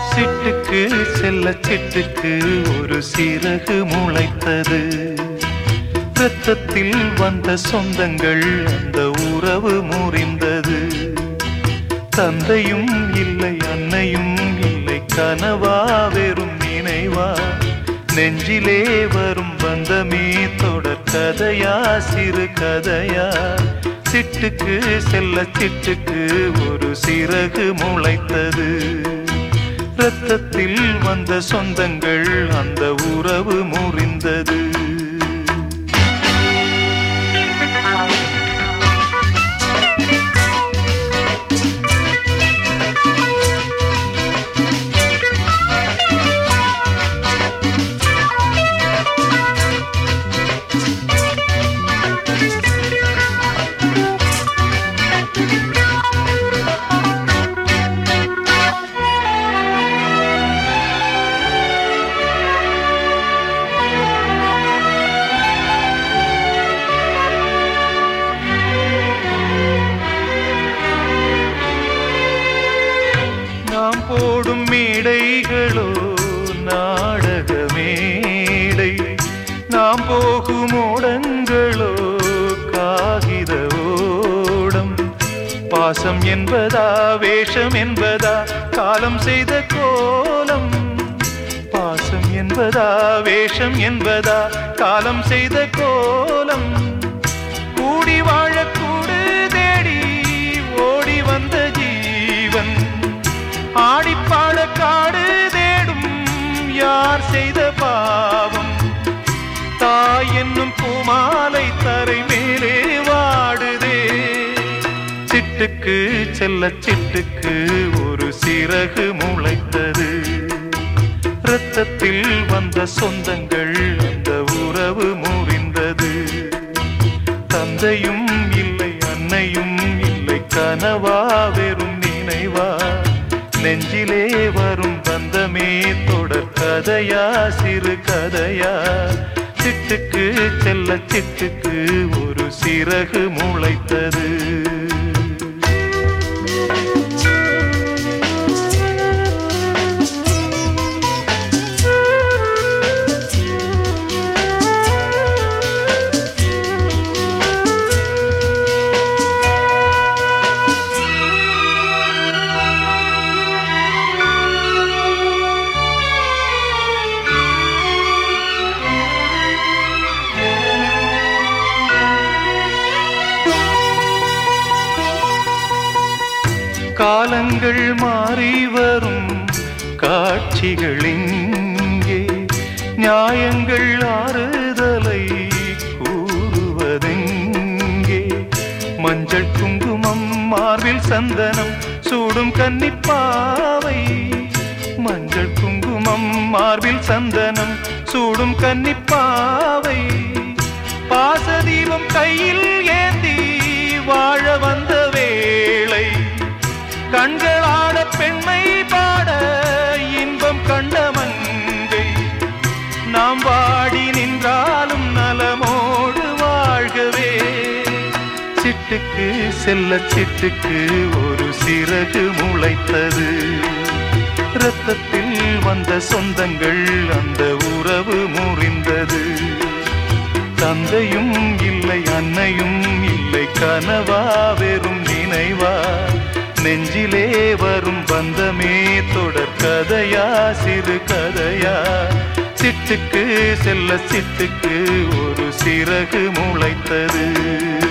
சிட்டுக்கு செல்ல சிட்டுக்கு ஒரு சிறகு முளைத்தது. இரத்தத்தில் வந்த சொந்தங்கள் அந்த உறவு முறிந்தது. தந்தையும் இல்லை அன்னையும் இல்லை, கனவா வெறும் நினைவா, நெஞ்சிலே வரும் பந்தமே தொடர் கதையா சிறு கதையா. சிட்டுக்கு செல்ல சிட்டுக்கு ஒரு சிறகு முளைத்தது. இரத்தத்தில் வந்த சொந்தங்கள் அந்த உறவு முறிந்தது. நாம் போடும் மேடைகளோ நாடக மேடை, நாம் போகும் ஓடங்களோ காகித ஓடம். பாசம் என்பதா வேஷம் என்பதா காலம் செய்த கோலம். பாசம் என்பதா வேஷம் என்பதா காலம் செய்த கோலம். கூடி வாழக்கூடு தேடி ஓடி வந்த ஜீவன், ஆடிப்பாட காடு தேடும் யார் செய்த பாவம். தாய் என்னும் பூமாலை தரை மேலே வாடுதே. சிட்டுக்கு செல்ல சிட்டுக்கு ஒரு சிறகு முளைத்தது. இரத்தத்தில் வந்த சொந்தங்கள் அந்த உறவு முறிந்தது. தந்தையும் இல்லை அன்னையும் இல்லை, கனவா வெறும் நினைவா, நெஞ்சிலே வரும் பந்தமே தொடர் கதையா சிறு கதையா. சிட்டுக்கு செல்ல சிட்டுக்கு ஒரு சிறகு முளைத்தது. காலங்கள் மாறி வரும் காட்சிகள் இங்கே, நியாயங்கள் ஆறுதலை கூறுவதெங்கே. மஞ்சள் குங்குமம் மார்பில் சந்தனம் சூடும் கன்னிப்பாவை. மஞ்சள் குங்குமம் மார்பில் சந்தனம் சூடும் கன்னிப்பாவை. பாசதீபம் கையில் ஏந்தி வாழ வந்த வேளை, கண்களாட பெண்மை பாட இன்பம் கண்ட மங்கை. நாம் வாடி நின்றாலும் நலமோடு வாழ்கவே. சிட்டுக்கு செல்ல சிட்டுக்கு ஒரு சிறகு முளைத்தது. இரத்தத்தில் வந்த சொந்தங்கள் அந்த உறவு முறிந்தது. தந்தையும் இல்லை அன்னையும் இல்லை, கனவா வெறும் நினைவா, நெஞ்சிலே வரும் பந்தமே தொடர் கதையா சிறு கதையா. சிட்டுக்கு செல்ல சிட்டுக்கு ஒரு சிறகு முளைத்தது.